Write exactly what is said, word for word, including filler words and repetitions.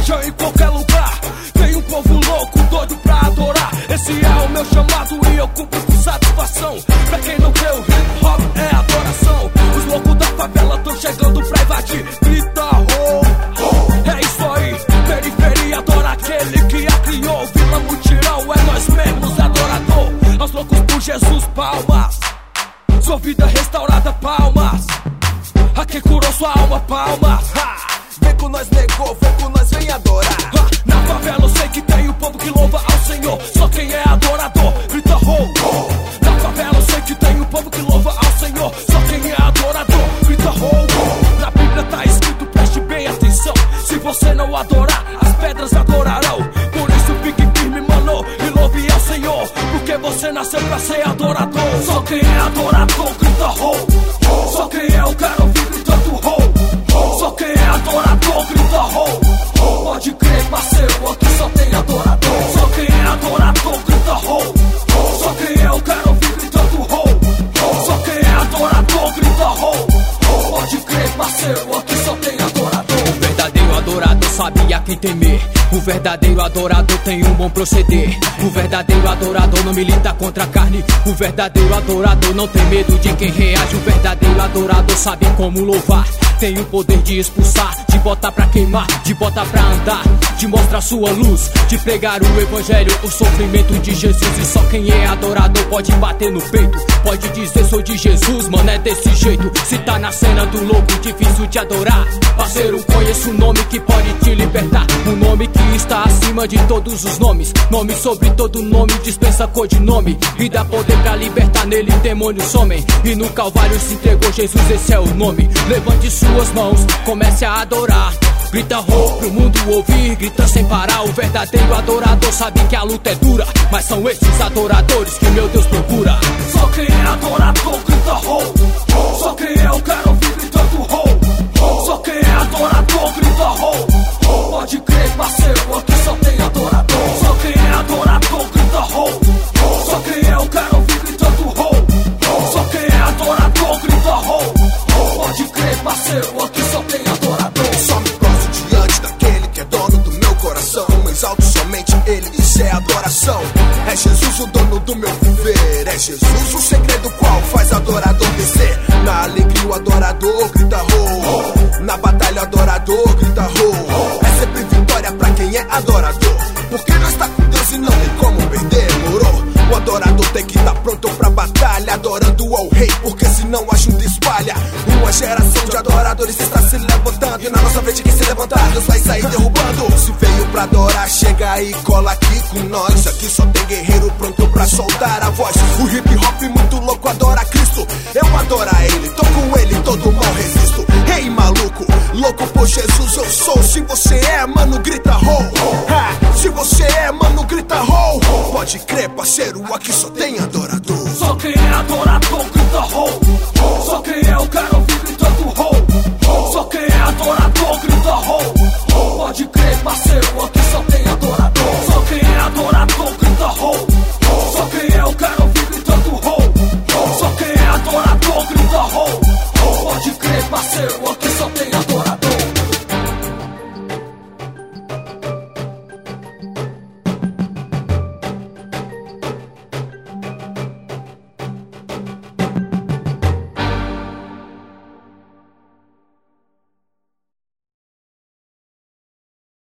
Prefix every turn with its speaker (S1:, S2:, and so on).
S1: igreja, em qualquer lugar. Tem um povo louco, doido pra adorar. Esse é o meu chamado e eu cumpro com satisfação. Pra quem não crê, o hip hop é adoração. Os loucos da favela tão chegando pra invadir. Grita, ho, ho. É isso aí, periferia adora aquele que a criou. Vila Mutirão, é nós mesmos, adorador. Aos loucos por Jesus, palmas. Sua vida restaurada, palmas. A quem curou sua alma, palmas.
S2: Ha! Vem com nós, negou, vem com nós, vem adorar.
S1: Ha! Na favela eu sei que tem um povo que louva ao Senhor. Só quem é adorador, grita ho, ho. Na favela eu sei que tem um povo que louva ao Senhor. Só quem é adorador, grita ho, ho. Na Bíblia tá escrito, preste bem atenção. Se você não adorar, as pedras adorarão. Por isso fique firme, mano, e louve ao Senhor. Porque você nasceu pra ser adorador. Só quem é adorador, grita ho, ho. Só quem é, eu quero ouvir gritando ho, ho. Só quem é adorador, grita ho, ho. Pode crer, parceiro, aqui só tem adorador. Só quem é adorador, grita ho, ho. Só quem é, eu quero ouvir gritando ho, ho. Só quem é adorador, grita ho, ho. Pode crer, parceiro, aqui só tem adorador.
S3: O verdadeiro adorador sabe a quem temer. O verdadeiro adorador tem um bom proceder. O verdadeiro adorador não milita contra a carne. O verdadeiro adorador não tem medo de quem reage. O verdadeiro adorador sabe como louvar. Tem o poder de expulsar, de botar pra queimar, de botar pra andar, de mostrar sua luz, de pregar o evangelho, o sofrimento de Jesus. E só quem é adorador pode bater no peito, pode dizer sou de Jesus, mano, é desse jeito. Se tá na cena do louco, difícil de adorar. Parceiro, conheço um nome que pode te libertar. Um nome que está acima de todos os nomes. Nome sobre todo nome, dispensa codinome. E dá poder pra libertar, nele demônios somem. E no Calvário se entregou Jesus, esse é o nome. Levante suas mãos, comece a adorar. Grita ho pro mundo ouvir, grita sem parar. O verdadeiro adorador sabe que a luta é dura, mas são esses adoradores que meu Deus procura.
S1: Só quem é adorador, grita ho, ho. Só quem é, eu quero ouvir gritando ho, ho. Só quem é adorador, grita ho, ho. Pode crer, parceiro, aqui só tem adorador. Só quem é adorador, grita ho, ho. Só quem é, eu quero ouvir gritando ho, ho. Só quem é adorador, grita ho, ho. Pode crer, parceiro, aqui só tem adorador.
S2: Só me prostro diante daquele que é dono do meu coração. Exalto somente ele, isso é adoração. É Jesus o dono do meu viver. É Jesus o segredo qual faz adorador vencer. Na alegria o adorador grita ho, ho. Na batalha o adorador grita ho, ho. É sempre vitória pra quem é adorador. Porque nós tá com Deus e não tem como perder, moro? O adorador tem que estar pronto pra batalha, adorando ao rei, porque senão a junta espalha. Uma geração de adoradores está se levantando, e na nossa frente quem se levantar, Deus vai sair derrubando. Se veio pra adorar, chega aí, cola aqui com nós. Aqui só tem guerreiro pronto pra soltar a voz. O hip hop muito louco adora Cristo. Eu adoro ele, tô com ele, todo mal resisto. Ei, hey, maluco, louco por Jesus eu sou. Se você é, mano, grita ho, ho. Ha, se você é, mano, grita ho, ho. Pode crer, parceiro, aqui só tem adorador.
S1: Só quem é adorador,